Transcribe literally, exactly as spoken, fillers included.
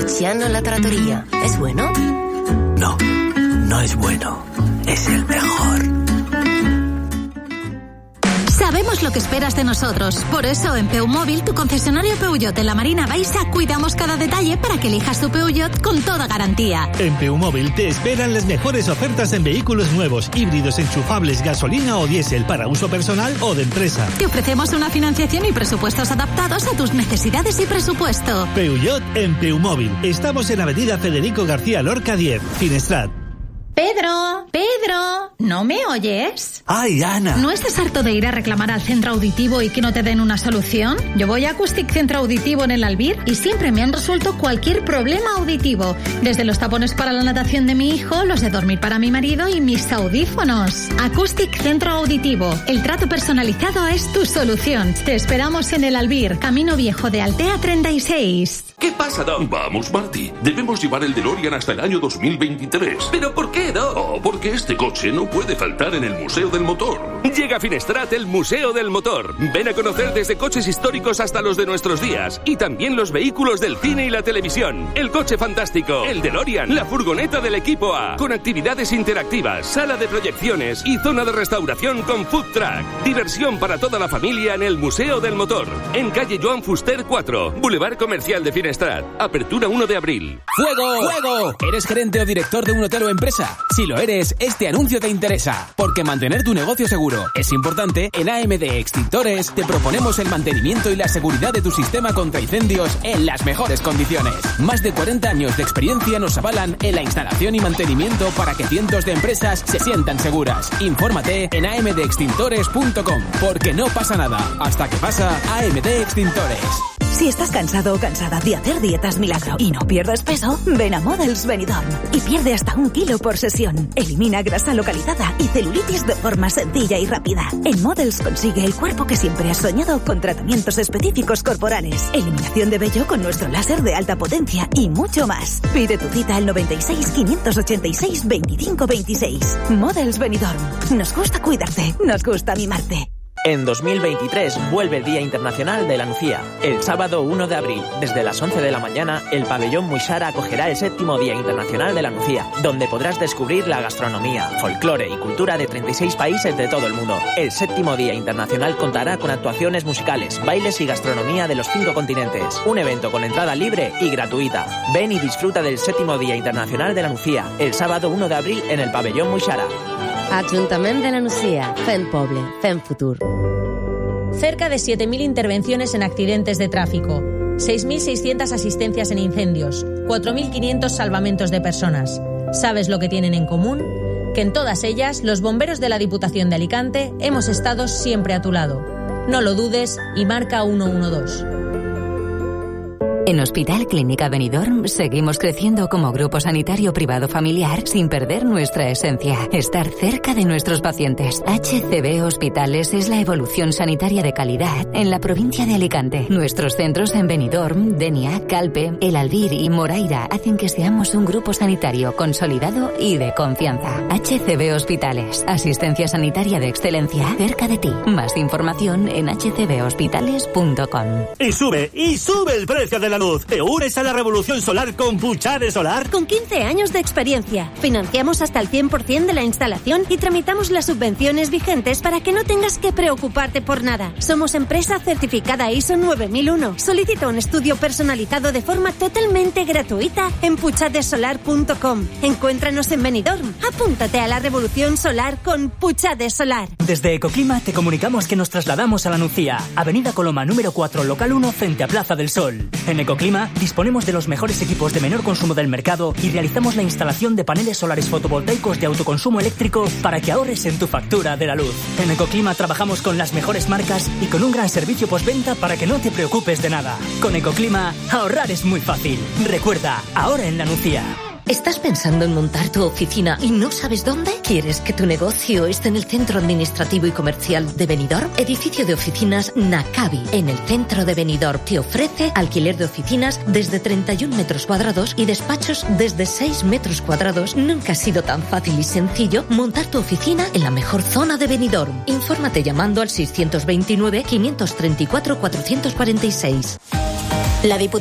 Tiziano La Trattoria. ¿Es bueno? No, no es bueno. Es el mejor. Sabemos lo que esperas de nosotros. Por eso en Peumóvil, tu concesionario Peugeot en la Marina Baixa, cuidamos cada detalle para que elijas tu Peugeot con toda garantía. En Peumóvil te esperan las mejores ofertas en vehículos nuevos, híbridos, enchufables, gasolina o diésel para uso personal o de empresa. Te ofrecemos una financiación y presupuestos adaptados a tus necesidades y presupuesto. Peugeot en Peumóvil. Estamos en Avenida Federico García Lorca diez, Finestrat. Pedro, Pedro, ¿no me oyes? ¡Ay, Ana! ¿No estás harto de ir a reclamar al centro auditivo y que no te den una solución? Yo voy a Acoustic Centro Auditivo en el Albir y siempre me han resuelto cualquier problema auditivo. Desde los tapones para la natación de mi hijo, los de dormir para mi marido y mis audífonos. Acoustic Centro Auditivo. El trato personalizado es tu solución. Te esperamos en el Albir, Camino Viejo de Altea treinta y seis. ¿Qué pasa, Dom? Vamos, Marty. Debemos llevar el DeLorean hasta el año dos mil veintitrés. ¿Pero por qué, Dom? Oh, porque este coche no puede faltar en el Museo del Motor. Llega a Finestrat el Museo del Motor. Ven a conocer desde coches históricos hasta los de nuestros días. Y también los vehículos del cine y la televisión. El coche fantástico, el DeLorean, la furgoneta del equipo A. Con actividades interactivas, sala de proyecciones y zona de restauración con food truck. Diversión para toda la familia en el Museo del Motor. En calle Joan Fuster cuatro, Boulevard Comercial de Finestrat. Apertura uno de abril. ¡Fuego! ¡Fuego! ¿Eres gerente o director de un hotel o empresa? Si lo eres, este anuncio te interesa. Porque mantener tu negocio seguro es importante. En A M D Extintores te proponemos el mantenimiento y la seguridad de tu sistema contra incendios en las mejores condiciones. Más de cuarenta años de experiencia nos avalan en la instalación y mantenimiento para que cientos de empresas se sientan seguras. Infórmate en a m d extintores punto com. Porque no pasa nada hasta que pasa A M D Extintores. Si estás cansado o cansada de hacer dietas milagro y no pierdes peso, ven a Models Benidorm y pierde hasta un kilo por sesión. Elimina grasa localizada y celulitis de forma sencilla y rápida. En Models consigue el cuerpo que siempre has soñado con tratamientos específicos corporales, eliminación de vello con nuestro láser de alta potencia y mucho más. Pide tu cita al noventa y seis, quinientos ochenta y seis, veinticinco veintiséis. Models Benidorm. Nos gusta cuidarte, nos gusta mimarte. En dos mil veintitrés vuelve el Día Internacional de la Nucía. El sábado uno de abril, desde las once de la mañana, el pabellón Muixara acogerá el séptimo Día Internacional de la Nucía, donde podrás descubrir la gastronomía, folclore y cultura de treinta y seis países de todo el mundo. El séptimo Día Internacional contará con actuaciones musicales, bailes y gastronomía de los cinco continentes. Un evento con entrada libre y gratuita. Ven y disfruta del séptimo Día Internacional de la Nucía, el sábado uno de abril en el pabellón Muixara. Ajuntament de la Nucía, fent poble, fent futur. Cerca de siete mil intervenciones en accidentes de tráfico, seis mil seiscientas asistencias en incendios, cuatro mil quinientos salvamentos de personas. ¿Sabes lo que tienen en común? Que en todas ellas, los bomberos de la Diputación de Alicante hemos estado siempre a tu lado. No lo dudes y marca uno uno dos. En Hospital Clínica Benidorm seguimos creciendo como grupo sanitario privado familiar sin perder nuestra esencia, estar cerca de nuestros pacientes. H C B Hospitales es la evolución sanitaria de calidad en la provincia de Alicante. Nuestros centros en Benidorm, Denia, Calpe, El Albir y Moraira hacen que seamos un grupo sanitario consolidado y de confianza. H C B Hospitales, asistencia sanitaria de excelencia cerca de ti. Más información en h c b hospitales punto com. Y sube, y sube el precio de la luz. ¿Te unes a la revolución solar con Puchade Solar? Con quince años de experiencia, financiamos hasta el cien por ciento de la instalación y tramitamos las subvenciones vigentes para que no tengas que preocuparte por nada. Somos empresa certificada I S O nueve mil uno. Solicita un estudio personalizado de forma totalmente gratuita en puchade solar punto com. Encuéntranos en Benidorm. Apúntate a la revolución solar con Puchade Solar. Desde Ecoclima te comunicamos que nos trasladamos a La Nucía, Avenida Coloma número cuatro, local uno, frente a Plaza del Sol. En Ecoclima disponemos de los mejores equipos de menor consumo del mercado y realizamos la instalación de paneles solares fotovoltaicos de autoconsumo eléctrico para que ahorres en tu factura de la luz. En Ecoclima trabajamos con las mejores marcas y con un gran servicio postventa para que no te preocupes de nada. Con Ecoclima, ahorrar es muy fácil. Recuerda, ahora en La Nucía. ¿Estás pensando en montar tu oficina y no sabes dónde? ¿Quieres que tu negocio esté en el centro administrativo y comercial de Benidorm? Edificio de oficinas Nakabi, en el centro de Benidorm, te ofrece alquiler de oficinas desde treinta y un metros cuadrados y despachos desde seis metros cuadrados. Nunca ha sido tan fácil y sencillo montar tu oficina en la mejor zona de Benidorm. Infórmate llamando al seiscientos veintinueve, quinientos treinta y cuatro, cuatrocientos cuarenta y seis. La Diputación